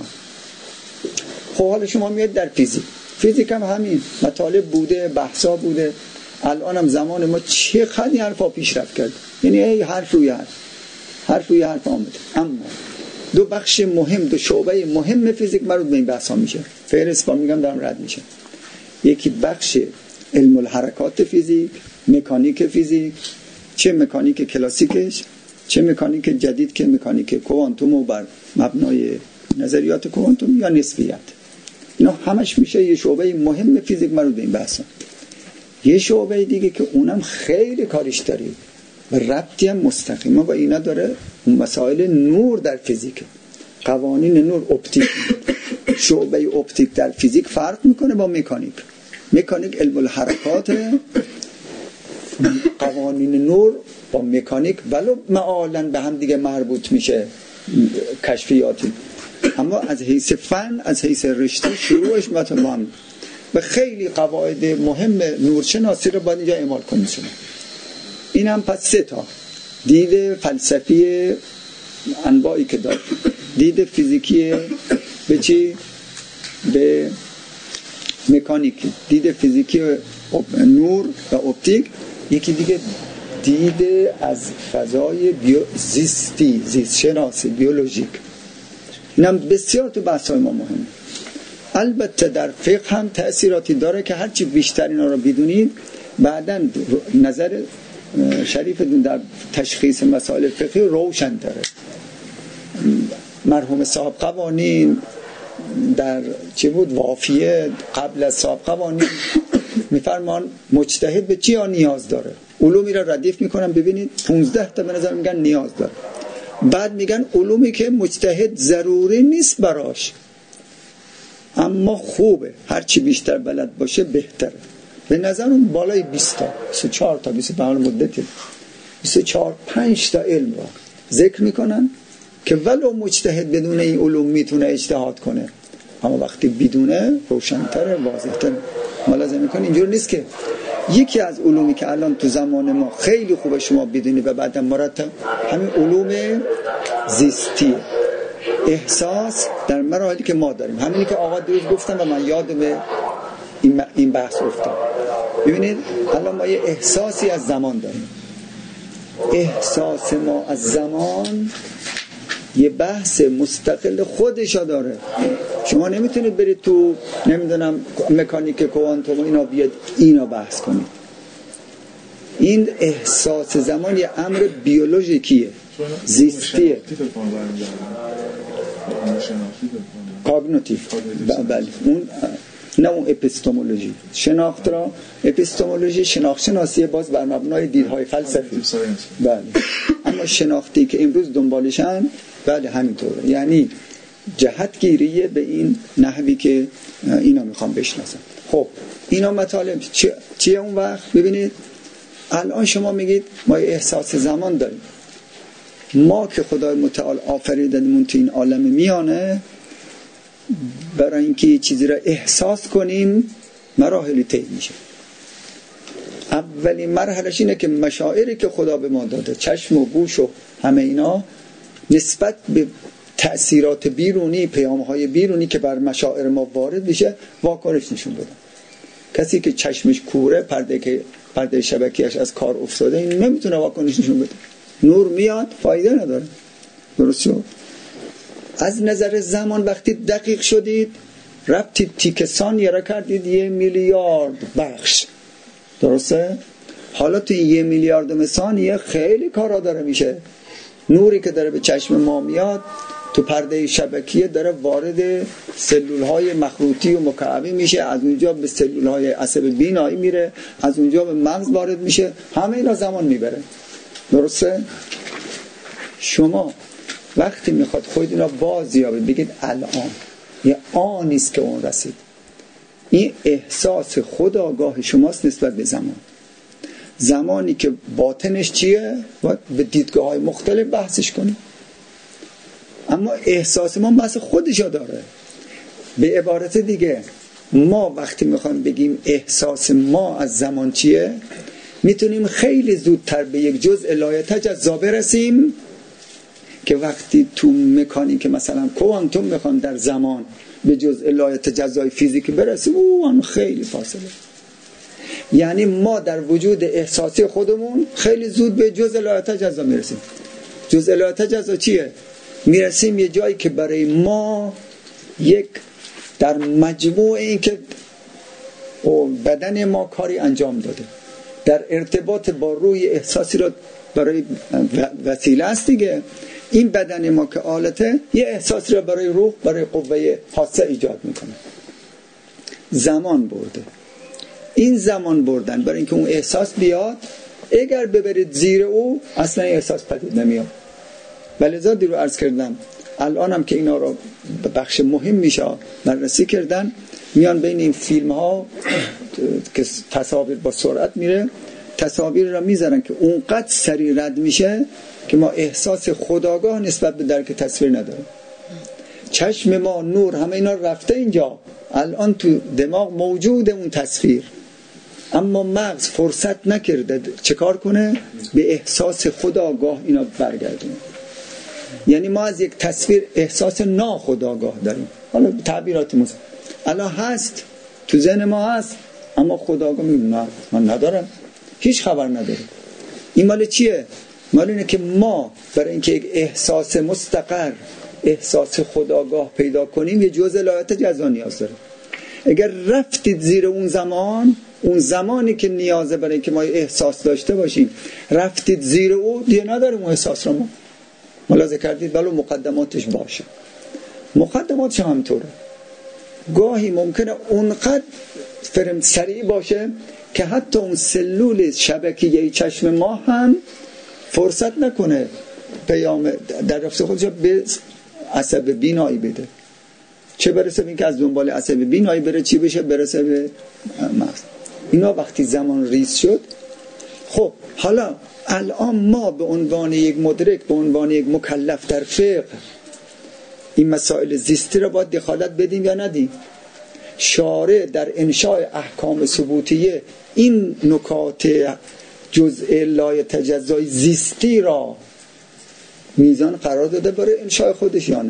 خب حالا شما میاد در فیزیک، فیزیک هم همین مطالب بوده، بحثا بوده. الان هم زمان ما چقدر این حرفا پیشرفت کرد، یعنی ای حرف روی حرف، حرف روی حرف آمده. اما دو بخش مهم، دو شعبه مهم فیزیک مربوط به این بحث ها میشه. فهرست با میگم دارم رد میشه. یکی بخش علم الحرکات فیزیک، مکانیک فیزیک، چه مکانیک کلاسیکش چه مکانیک جدید که مکانیک کوانتوم و بر مبنای نظریات کوانتوم یا نسبیت. اینا همش میشه یه شعبه مهم فیزیک مربوط به این بحث. یه شعبه دیگه که اونم خیلی کاریش داره و ربطی هم مستقیما با اینا داره، مسائل نور در فیزیک، قوانین نور، اپتیک. شعبه اپتیک در فیزیک فرق میکنه با مکانیک. مکانیک علم الحرکات، قوانین نور با مکانیک ولو معالاً به هم دیگه مربوط میشه، کشفیاتی، اما از حیث فن، از حیث رشته شروعش متفاوت. و خیلی قواعد مهم نورشناسی رو باید اینجا اعمال کنید شما. این هم پس سه تا دید فلسفی انواعی که داره. دید فیزیکی به چی؟ به مکانیکی. دید فیزیکی نور و اپتیک. یکی دیگه دید از فضای بیو زیستی، زیست شناسی، بیولوژیک. اینم بسیار تو بحث‌های ما مهمه. البته در فقه هم تأثیراتی داره که هرچی بیشتر اینا رو بدونید بعداً نظر شریفتون در تشخیص مسائل فقهی روشن تره. مرحوم صاحب قوانین در چه بود وافیه قبل از صاحب قوانین میفرمان مجتهد به چی ها نیاز داره، علومی را ردیف میکنن ببینید پونزده تا به نظر میگن نیاز داره. بعد میگن علومی که مجتهد ضروری نیست براش اما خوبه، هرچی بیشتر بلد باشه بهتره. به نظر اون بالای بیست تا بیست و چهار تا بیست و پنج مدتی بیست و چهار پنج تا علم را ذکر میکنن که ولو مجتهد بدون این علوم میتونه اجتهاد کنه، اما وقتی بدونه روشن‌تره، واضح‌تره. ما لازم میکنه اینجور نیست که یکی از علومی که الان تو زمان ما خیلی خوبه شما بدونید و بعدم مرتب، همین علوم زیستی، احساس در مراحلی که ما داریم، همینی که آقا دیروز گفتم و من یادم این بحث افتاد. ببینید الان ما یه احساسی از زمان داریم، احساس ما از زمان یه بحث مستقل خودشا داره. شما نمیتونید برید تو نمیدونم مکانیک کوانتوم اینا بیاد اینا بحث کنید. این احساس زمان یه امر بیولوژیکیه، زیستیه، کاگنیتیو. بله اون نه اون اپیستمولوژی. شناخت را اپیستمولوژی شناخت شناسیه باز بر مبنای دیدهای فلسفی. بله اما شناختی که امروز دنبالشن بله همینطوره، یعنی جهتگیریه به این نحوی که اینا میخوام بشناسن. خب اینا مطالب چیه اون وقت؟ ببینید الان شما میگید ما احساس زمان داریم. ما که خدای متعال آفریدنمون تو این عالم میانه برای اینکه یه چیزی را احساس کنیم مراحلی طی میشه. اولین مرحلهش اینه که مشاعری که خدا به ما داده، چشم و گوش و همه اینا، نسبت به تأثیرات بیرونی، پیام‌های بیرونی که بر مشاعر ما وارد میشه واکنش نشون بدن. کسی که چشمش کوره، پرده که پرده شبکیش از کار افتاده، این نمیتونه واکنش نشون بده. نور میاد فایده نداره. درست شد؟ از نظر زمان وقتی دقیق شدید رفتید تیک ثانیه را کردید یه میلیارد بخش. درسته؟ حالا تو یه میلیارد ثانیه خیلی کارا داره میشه. نوری که داره به چشم ما میاد تو پرده شبکیه داره وارد سلولهای مخروطی و مکعبی میشه، از اونجا به سلولهای عصب بینایی میره، از اونجا به مغز وارد میشه، همه اینا زمان میبره. درسته؟ شما وقتی میخواد خودتون را بازیابید بگید الان یه آنیست که اون رسید. این احساس خودآگاه شماست نسبت به زمان. زمانی که باطنش چیه باید به دیدگاه های مختلف بحثش کنیم، اما احساس ما بحث خودشا داره. به عبارت دیگه ما وقتی میخوایم بگیم احساس ما از زمان چیه، میتونیم خیلی زودتر به یک جزء لایتجزا برسیم که وقتی تو مکانیک مثلا کوانتوم میخوان در زمان به جزء لایتجزای فیزیکی برسیم اون خیلی فاصله. یعنی ما در وجود احساسی خودمون خیلی زود به جزء لایتجزا میرسیم. جزء لایتجزا چیه؟ میرسیم یه جایی که برای ما یک در مجموع این که بدن ما کاری انجام داده در ارتباط با روی احساسی را برای وسیله است دیگه. این بدن ما که آلته یه احساسی را برای روح، برای قوه حاسه ایجاد میکنه. زمان برده. این زمان بردن برای اینکه اون احساس بیاد، اگر ببرید زیر او اصلا احساس پدید نمیاد. ولذا دیرو عرض کردم الان هم که اینا رو بخش مهم میشه بررسی کردن، میان بین این فیلم ها که تصاویر با سرعت میره، تصاویر را میذارن که اونقدر سریع رد میشه که ما احساس خودآگاه نسبت به درک تصویر نداریم. چشم ما، نور، همه اینا رفته اینجا، الان تو دماغ موجود اون تصویر، اما مغز فرصت نکرده چه کار کنه؟ به احساس خودآگاه اینا برگردونه. یعنی ما از یک تصویر احساس ناخودآگاه داریم. حالا تعبیرات مثلا الان هست تو ذهن ما هست، اما خودآگاه میگه نه من ندارم، هیچ خبر نداریم. این مال چیه؟ مال اینه که ما برای اینکه یک احساس مستقر، احساس خودآگاه پیدا کنیم یه جزء لایتجزا نیاز داره. اگر رفتید زیر اون زمان، اون زمانی که نیازه برای اینکه ما احساس داشته باشیم، رفتید زیر او، دیگه نداریم اون احساس رو. ما ملاحظه کردید بلو مقدماتش باشه، مقدماتش هم طوره. گاهی ممکنه اونقدر فرم سریع باشه که حتی اون سلول شبکیه چشم ما هم فرصت نکنه پیام در رفت خودش به عصب بینایی بده، چه برسه به اینکه از دنبال عصب بینایی بره چی بشه برسه به مغز. اینا وقتی زمان ریز شد. خب حالا الان ما به عنوان یک مدرک، به عنوان یک مکلف در فقه، این مسائل زیستی را باید دخالت بدیم یا ندیم؟ شارع در انشاء احکام ثبوتیه این نکات جزء لایتجزای زیستی را میزان قرار داده برای انشاء خودش یا نه؟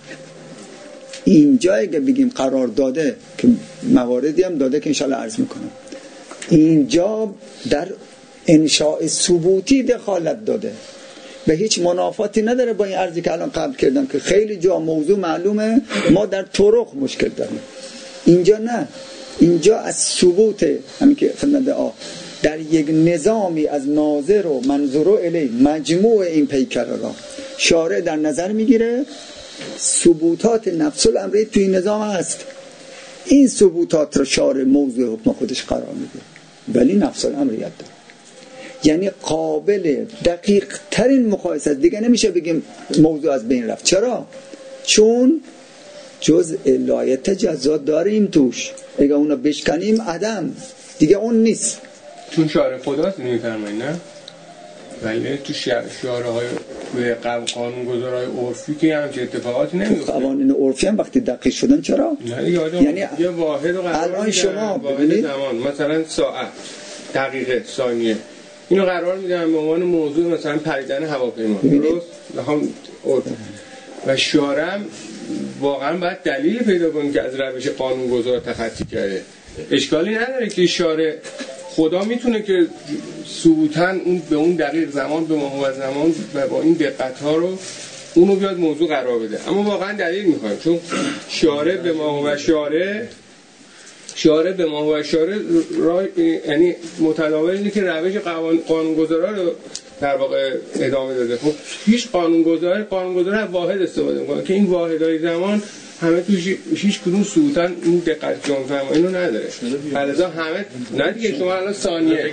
اینجا اگه بگیم قرار داده، که مواردی هم داده که انشاءالله عرض میکنم، اینجا در انشاء ثبوتی دخالت داده، به هیچ منافاتی نداره با این عرضی که الان قبل کردم که خیلی جا موضوع معلومه، ما در طرق مشکل داریم. اینجا نه، اینجا از ثبوت همین که فرموده آ در یک نظامی از ناظر و منظور الی مجموع این پیکره را شارع در نظر میگیره ثبوتات نفس الامر توی نظام هست، این ثبوتات را شارع موضوع حکم خودش قرار میده، ولی نفس الامریت داره، یعنی قابل دقیق ترین مقایسه دیگه نمیشه بگیم موضوع از بین رفت. چرا؟ چون جز علایت جزا داریم توش، اگه اونا بشکنیم عدم دیگه اون نیست، چون شارع خداست میفرمایید نه؟ ولی تو شارع های قانون گذارهای عرفی که همچه اتفاقاتی نمیفته. قوانین عرفی هم وقتی دقیق شدن چرا؟ یعنی یه واحد رو قرار الان شما ببینید زمان مثلا ساعت، دقیقه، ثانیه اینو قرار میدن به عنوان موضوع مثلا پریدن هواپیما، درست؟ هم و شارع واقعا باید دلیل پیدا کنه که از روش قانونگذار تخطی کرده. اشکالی نداره که شارع خدا میتونه که ثبوتاً اون به اون دقیق زمان به موضوع زمان و با این دقت ها رو اونو بیاد موضوع قرار بده، اما واقعا دلیل میخوایم، چون شارع به ما و شارع شارع به ما و شارع را یعنی متداول اینه که روش قانونگذارا رو در واقع ادامه داده. خب هیچ قانونگذار قانونگذار هم واحد استفاده میکنه که این واحدهای زمان همه توش هیچ کدوم ثبوتاً این دقت جان فرما اینو نداره، لذا همه نه دیگه. شما الان ثانیه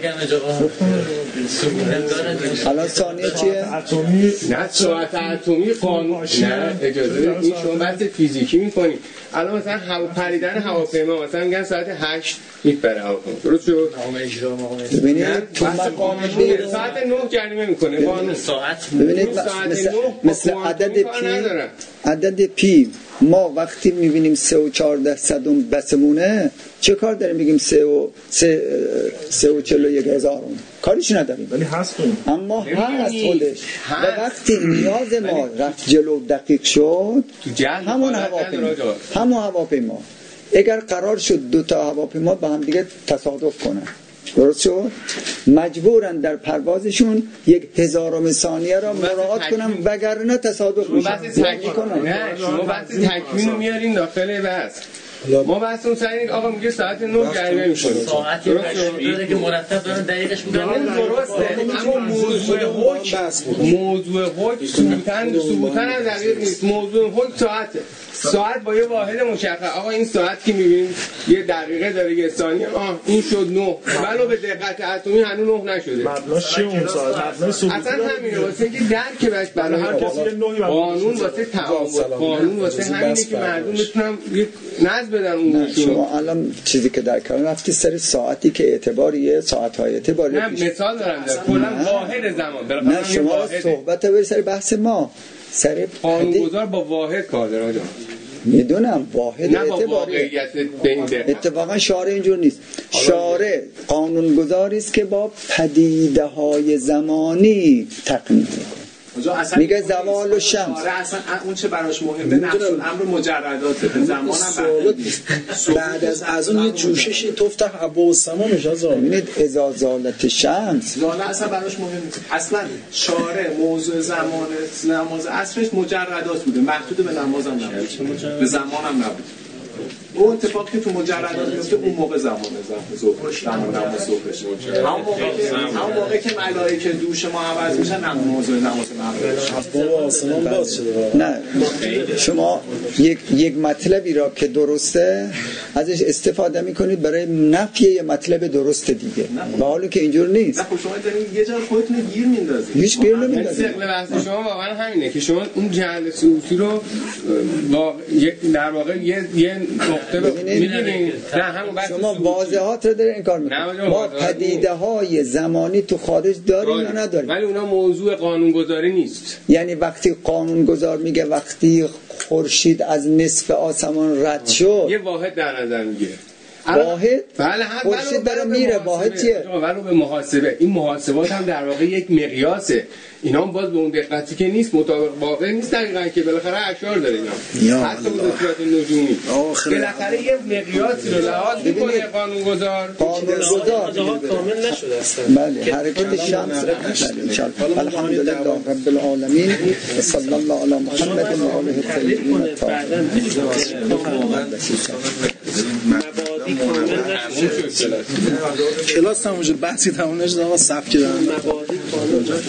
الان ثانیه چیه؟ اتمی نه ساعت اتمی قانون نه اجازه این شما بحث فیزیکی میکنی. الان مثلا هوا پریدن هواپیما مثلا میگن ساعت هشت میپره هواپیما، درست شد؟ ببینید تو قانون ساعت نه جریمه میکنه قانون ساعت. ببینید مثل مثل عدد پی عدد پی ما وقتی میبینیم سه و چهارده صدم بسمونه چه کار داریم بگیم سه و سه سه و چهل و یک هزارم، کاریش نداریم ولی هستون، اما هست خودش. و وقتی نیاز ما رفت جلو دقیق شد همون هواپیما همون هواپیما اگر قرار شد دو تا هواپیما با هم دیگه تصادف کنن، درست شد، مجبورن در پروازشون یک هزارم ثانیه را مراعات کنن وگرنه تصادف میشن. نه شما بحث تکوین میارین داخل بحث، ما بحث اون سعی آقا میگه ساعت نه جریمه میشه، ساعتی داره که مرتب دارن دقیقش میگن درسته، اما موضوع حکم موضوع حکم ثبوتاً ثبوتاً هم دقیق نیست. موضوع حکم ساعته، ساعت با یه واحد مشخص. آقا این ساعت که میبینید یه دقیقه داره یه ثانیه، آه این شد نه، ولو به دقت اتمی هنوز نه نشده. مبناش چیه اون ساعت؟ مبنای ثبوتی اصلا همینه، واسه اینکه درک بهش برای هر کسی قانون واسه تعامل، قانون واسه همینه که مردم بتونن یک نظم بدن اون. شما الان چیزی که در کار رفتی سر ساعتی که اعتباریه، ساعت‌های اعتباریه. نه مثال دارم در کلا واحد زمان. نه شما صحبت به سر بحث ما سر قانونگذار با واحد کار داره آقا. میدونم واحد اعتباری اتفاقا شارع اینجور نیست. شارع قانونگذاری است که با پدیده های زمانی تقنین میکنه. میگه زوال و شمس اصلا اون چه براش مهمه نفس الامر مجرداته، زمان هم بعد از از اون یه جوششی تفتح ابواب السما میشه. ببینید اذا زالت شمس زاله اصلا براش مهم نیست. اصلا شارع موضوع زمان نماز عصرش مجردات بوده، محدود به نماز هم نبود، به زمان هم نبود. اون اتفاقی که تو مجردات میفته اون موقع زمان ظهر زمان نماز ظهرش، همون موقع که همون موقع که ملائکه دوش ما عوض میشن نماز موضوع نماز بابا آسمان باز شده. نه شما یک یک مطلبی را که درسته ازش استفاده میکنید برای نفی یه مطلب درست دیگه، و حالا که اینجور نیست. نه خب شما دارید یه جا خودتون گیر میندازید، هیچ گیر نمیندازید. اصل بحث شما واقعا همینه که شما اون جهل صوتی رو با در واقع یه یه ببینید شما واضحات رو داره این کار میکنه. ما پدیده های زمانی تو خارج داریم یا نداریم، ولی اونا موضوع قانونگذاری نیست. یعنی وقتی قانونگذار میگه وقتی خورشید از نصف آسمان رد شد یه واحد در نظر میگیره. واحد بله هم خورشید داره میره، واحد چیه؟ ولو به محاسبه، این محاسبات هم در واقع یک مقیاسه، اینا هم باز به اون دقتی که نیست، مطابق واقع نیست دقیقاً، که بالاخره اشعار داره اینا حتی به صورت نجومی بالاخره یه مقیاسی رو لحاظ میکنه قانونگذار. قانونگذار کامل نشده اصلا. بله، حرکت شمس. الحمدلله رب العالمین و صلی الله علی محمد و آله الطیبین الطاهرین. مبادی کامل نشده. کلاس تموم شد، بحثی تموم نشد، آقا صف کردن. مبادی کامل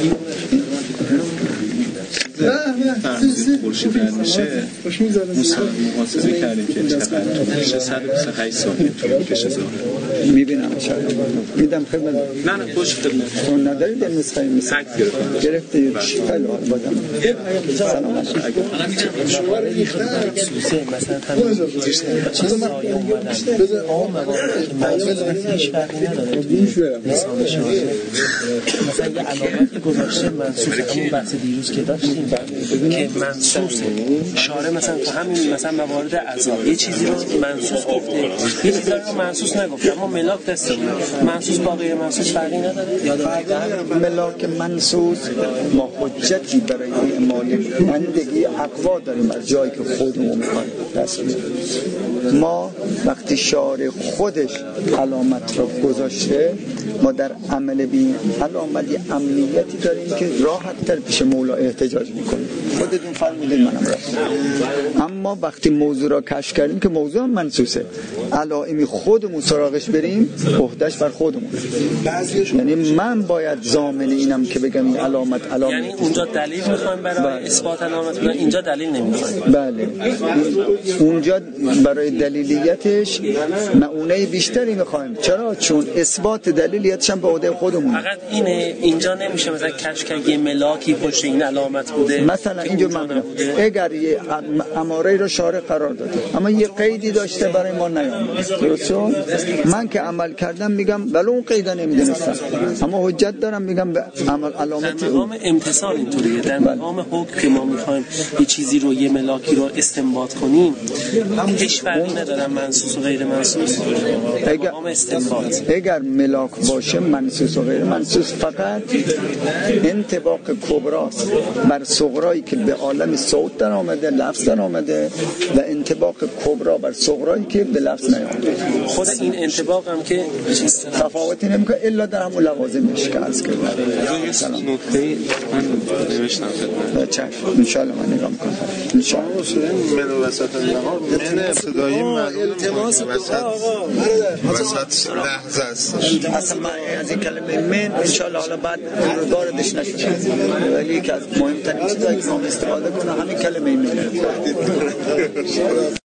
خورشید رد میشه مثلا محاسبه کردیم که چقدر میشه صد و بیست و هشت ثانیه طول میکشه ظاهر. میبینم انشاءالله میدم خدمت. نه نه خوش خدمت تو ندارید این نسخه مثل گرفته خیلی حال بازم سلام علیکم. شما رو ریختن مثلا همین چیز سایه اومدن آقا مواردی که منصوص هیچ فرقی نداره لسان شاره مثلا یه علامتی گذاشته منصوصه، همون بحث دیروز که داشتیم که منصوصه شاره مثلا تو همین مثلا موارد عزا یه چیزی رو منصوص گفته، یه چیزی رو منصوص نگفته، اما ملاک دسته منصوص با غیر منصوص فرقی نداره. یادم ملاک منصوص ما حجتی برای اعمال بندگی اقوا داریم از جایی که خودمون میخوایم دست میدیم. ما وقتی شارع خودش علامت رو گذاشته، ما در عمل بین علامتی امنیتی داریم که راحت تر پیش مولا احتجاج میکنیم. خودتون فرمودید منم را. اما وقتی موضوع را کشف کردیم که موضوع هم منصوصه، علائمی خودمون سراغش بریم، عهده‌اش بر خودمون. یعنی من باید ضامن اینم که بگم این علامت علامت، یعنی اونجا دلیل میخوایم برای اثبات علامت، اینجا دلیل نمیخوایم. بله، اونجا برای دلیلیتش معونه بیشتری میخوایم. چرا؟ چون اثبات دلیلیتش هم به عهده خودمون. فقط اینه، اینجا نمیشه مثلا کشف کنه یه ملاکی پشت این علامت بوده. مثلا اینجا من اگر یه اماره رو شارع قرار داده اما یه قیدی داشته برای ما نیامده، درسته؟ من که عمل کردم میگم ولو اون قیدا نمیدونستم، اما حجت دارم میگم به عمل علامت. در مقام امتثال اینطوریه، در مقام حکم که ما میخوایم یه چیزی رو یه ملاکی رو استنباط کنیم هیچ فرقی نداره منصوص و غیر منصوص. در مقام استنباط اگر ملاک باشه منصوص و غیر منصوص فقط انطباق کبراست بر صغرایی که به عالم صوت در آمده، لفظ در آمده، و انطباق کبرا بر صغرایی که به لفظ نیامده. خود این انطباق هم که تفاوتی نمیکنه الا در همون لوازمش که عرض کردم. سلام. نکته من نوشتم خدمت. چشم ان شاء الله من نگاه میکنم ان شاء الله. من وسط نهار من ابتدایی التماس وسط وسط لحظه است. اصلا من از این کلمه من ان شاء الله حالا بعد واردش نشده، ولی یکی از مهمترین چیزایی که ما استفاده کنه همین کلمه من.